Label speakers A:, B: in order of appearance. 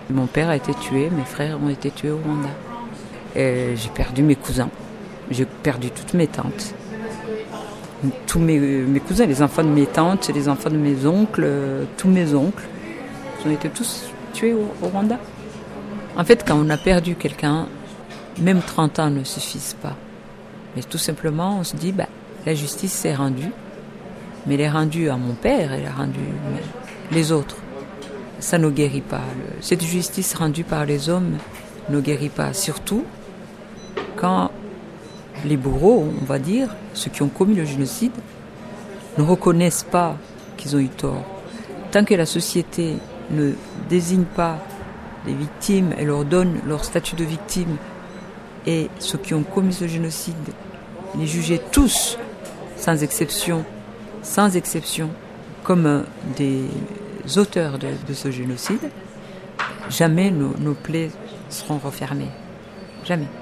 A: Mon père a été tué, mes frères ont été tués au Rwanda. Et j'ai perdu mes cousins, j'ai perdu toutes mes tantes. Tous mes cousins, les enfants de mes tantes, les enfants de mes oncles, tous mes oncles, ils ont été tous tués au Rwanda. En fait, quand on a perdu quelqu'un, même 30 ans ne suffisent pas. Mais tout simplement, on se dit, la justice s'est rendue, mais elle est rendue à mon père, elle est rendue les autres. Ça ne guérit pas. Cette justice rendue par les hommes ne guérit pas. Surtout quand les bourreaux, on va dire, ceux qui ont commis le génocide, ne reconnaissent pas qu'ils ont eu tort. Tant que la société ne désigne pas les victimes et leur donne leur statut de victime, et ceux qui ont commis ce génocide, les juger tous, sans exception, comme des auteurs de ce génocide, jamais nos plaies seront refermées. Jamais.